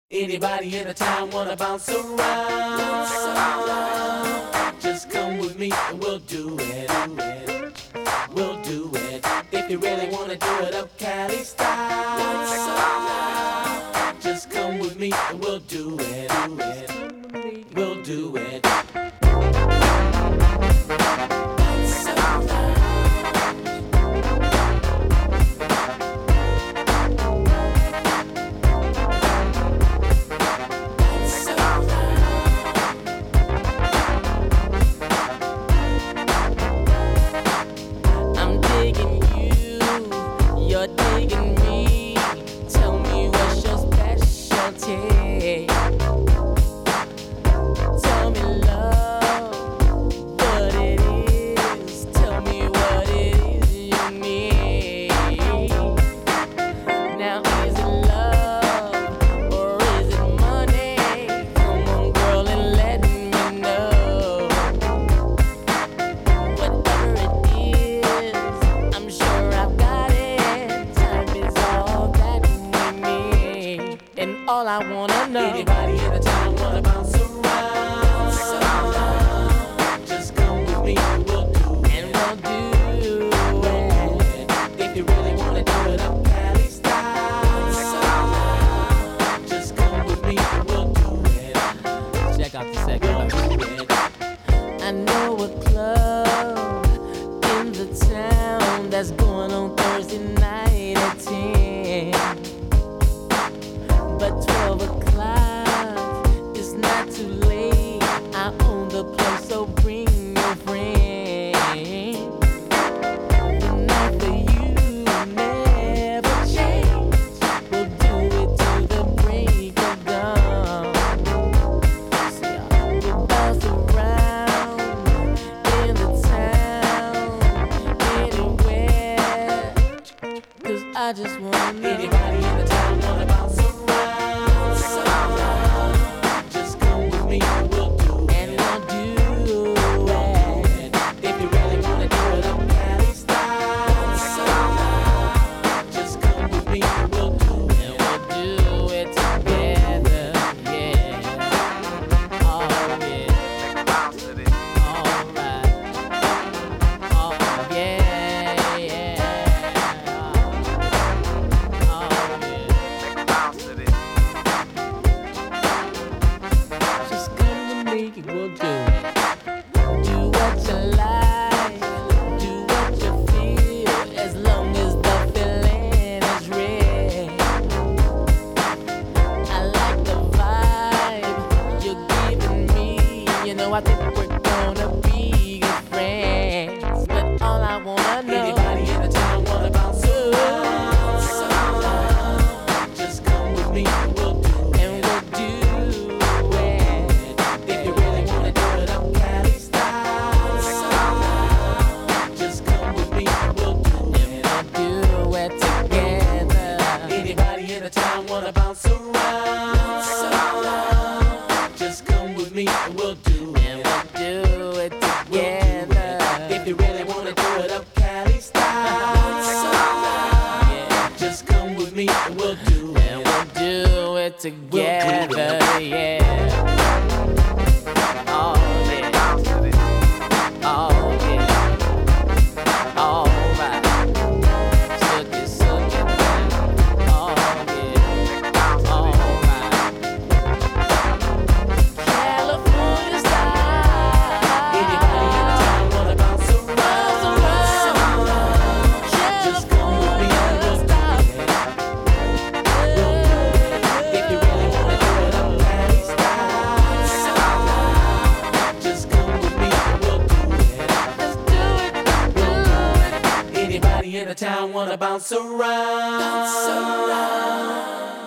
Anybody in the town wanna bounce around? Just come with me and we'll do it. We'll do it. If you really wanna do it up Cali style. Just come with me and we'll do it. We'll do it. You're digging me. Tell me what's your specialty. Tell me, love, what it is. Tell me what it is you need. Now is it love or is it money? Come on, girl, and let me know. Whatever it is, I'm sure I've got it. And all I wanna know. Anybody in the town wanna bounce around? Just come with me and we'll do it. And we'll do it. If you really wanna do it up Cali style. Just come with me and we'll do it. Check out the second verse. I know a club in the town that's going on Thursday night at 10. But 12 o'clock is not too late. I own the place, so bring your friend. The night for you never change. We'll do it till the break of dawn. We'll bounce around in the town, anywhere. 'Cause I just wanna know. Anybody in the town wanna bounce around? Just come with me and we'll do it. And we'll do it. If you really wanna do it up Cali style. Just come with me and we'll do it. And we'll do it together, yeah. Oh, yeah. Alright. Oh, yeah, yeah. Oh, yeah. Just come with me and we'll do it. Do what you like, do what you feel, as long as the feeling is real. I like the vibe you're giving me. You know, I think we're gonna be good friends. But all I wanna know. Anybody in the town wanna bounce around? Just come with me and we'll do it. And we'll do it. If you really wanna do it up Cali style. Just come with me and we'll do it. And we'll do it together. Anybody in the town wanna bounce around? Just come with me and we'll do it. And we'll do it together. If you really wanna do it up Cali style. Just come with me and we'll do it. And we'll do it together, yeah. Oh, yeah. Oh, yeah. All right. Suck it, man. Oh, yeah. All right. California style. Anybody in the town wanna bounce around? Just come with me and we'll do it. If you really wanna do it up Cali style. Just come with me and we'll do it. Let's do it, do it. Anybody in the town wanna bounce around?